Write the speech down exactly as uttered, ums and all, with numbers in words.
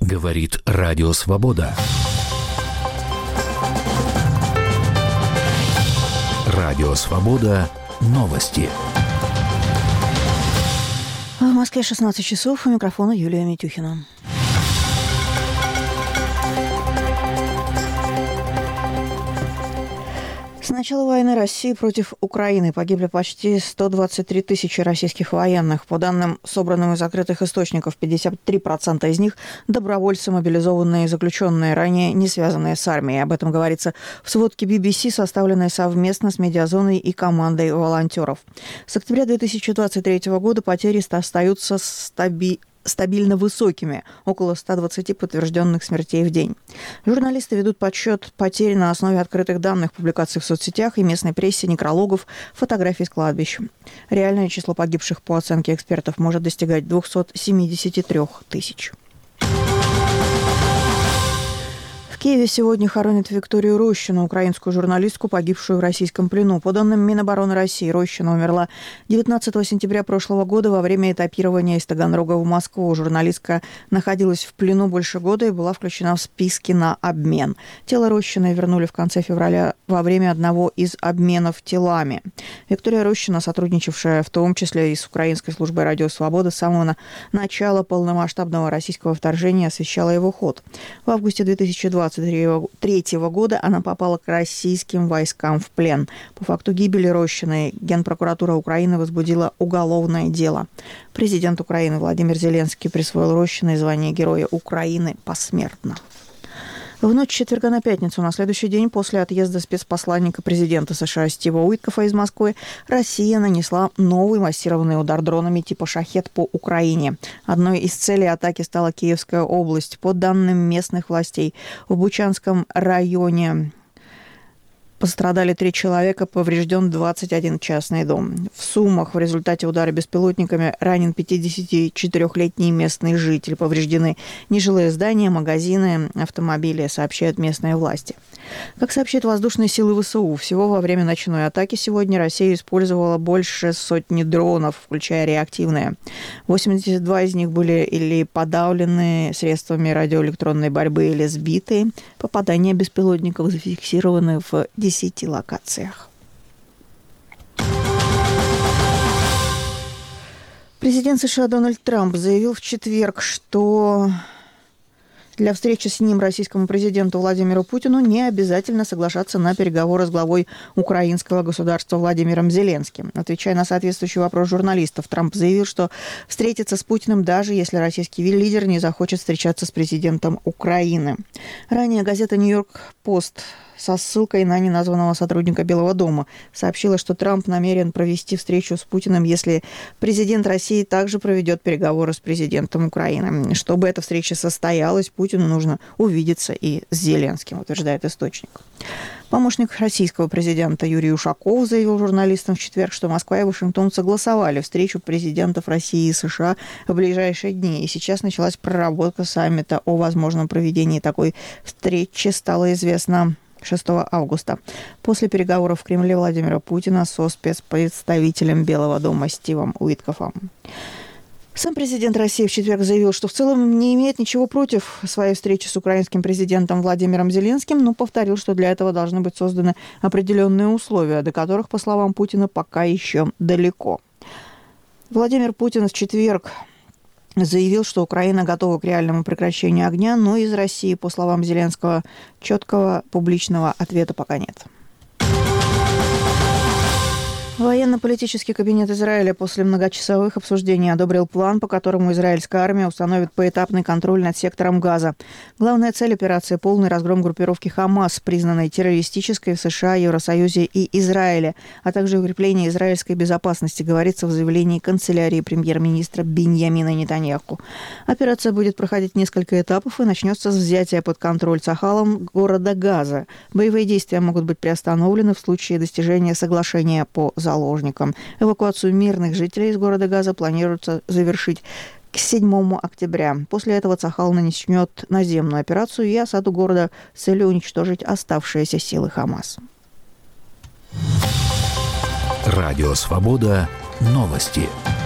Говорит Радио Свобода. Радио Свобода. Новости. В Москве шестнадцать часов. У микрофона Юлия Митюхина. С начала войны России против Украины погибли почти сто двадцать три тысячи российских военных. По данным, собранным из закрытых источников, пятьдесят три процента из них – добровольцы, мобилизованные заключенные, ранее не связанные с армией. Об этом говорится в сводке би би си, составленной совместно с Медиазоной и командой волонтеров. С октября две тысячи двадцать третьего года потери остаются стабильными. стабильно высокими, около ста двадцати подтвержденных смертей в день. Журналисты ведут подсчет потерь на основе открытых данных, публикаций в соцсетях и местной прессе, некрологов, фотографий с кладбищ. Реальное число погибших, по оценке экспертов, может достигать двухсот семидесяти трёх тысяч. В Киеве сегодня хоронят Викторию Рощину, украинскую журналистку, погибшую в российском плену. По данным Минобороны России, Рощина умерла девятнадцатого сентября прошлого года во время этапирования из Таганрога в Москву. Журналистка находилась в плену больше года и была включена в списки на обмен. Тело Рощиной вернули в конце февраля во время одного из обменов телами. Виктория Рощина, сотрудничавшая в том числе и с Украинской службой «Радио Свобода», с самого начала полномасштабного российского вторжения освещала его ход. В августе две тысячи двадцать третьего года она попала к российским войскам в плен. По факту гибели Рощиной Генпрокуратура Украины возбудила уголовное дело. Президент Украины Владимир Зеленский присвоил Рощиной звание Героя Украины посмертно. В ночь с четверга на пятницу, на следующий день после отъезда спецпосланника президента США Стива Уиткофа из Москвы, Россия нанесла новый массированный удар дронами типа «Шахед» по Украине. Одной из целей атаки стала Киевская область. По данным местных властей, в Бучанском районе пострадали три человека, поврежден двадцать один частный дом. В Сумах в результате удара беспилотниками ранен пятидесятичетырёхлетний местный житель. Повреждены нежилые здания, магазины, автомобили, сообщают местные власти. Как сообщают воздушные силы ВСУ, всего во время ночной атаки сегодня Россия использовала больше сотни дронов, включая реактивные. восемьдесят два из них были или подавлены средствами радиоэлектронной борьбы, или сбиты. Попадания беспилотников зафиксированы в десяти локациях. Президент США Дональд Трамп заявил в четверг, что для встречи с ним российскому президенту Владимиру Путину не обязательно соглашаться на переговоры с главой украинского государства Владимиром Зеленским. Отвечая на соответствующий вопрос журналистов, Трамп заявил, что встретится с Путиным, даже если российский лидер не захочет встречаться с президентом Украины. Ранее газета «Нью-Йорк Пост» со ссылкой на неназванного сотрудника Белого дома сообщила, что Трамп намерен провести встречу с Путиным, если президент России также проведет переговоры с президентом Украины. Чтобы эта встреча состоялась, Путину нужно увидеться и с Зеленским, утверждает источник. Помощник российского президента Юрий Ушаков заявил журналистам в четверг, что Москва и Вашингтон согласовали встречу президентов России и США в ближайшие дни. И сейчас началась проработка саммита о возможном проведении такой встречи. Стало известно шестого августа. После переговоров в Кремле Владимира Путина со спецпредставителем Белого дома Стивом Уиткофом. Сам президент России в четверг заявил, что в целом не имеет ничего против своей встречи с украинским президентом Владимиром Зеленским, но повторил, что для этого должны быть созданы определенные условия, до которых, по словам Путина, пока еще далеко. Владимир Путин в четверг заявил, что Украина готова к реальному прекращению огня, но из России, по словам Зеленского, четкого публичного ответа пока нет. Военно-политический кабинет Израиля после многочасовых обсуждений одобрил план, по которому израильская армия установит поэтапный контроль над сектором Газа. Главная цель операции – полный разгром группировки «Хамас», признанной террористической в США, Евросоюзе и Израиле, а также укрепление израильской безопасности, говорится в заявлении канцелярии премьер-министра Биньямина Нетаньяху. Операция будет проходить несколько этапов и начнется с взятия под контроль Цахалом города Газа. Боевые действия могут быть приостановлены в случае достижения соглашения по заложникам. Эвакуацию мирных жителей из города Газа планируется завершить к седьмому октября. После этого Цахал начнет наземную операцию и осаду города с целью уничтожить оставшиеся силы Хамас. Радио Свобода. Новости.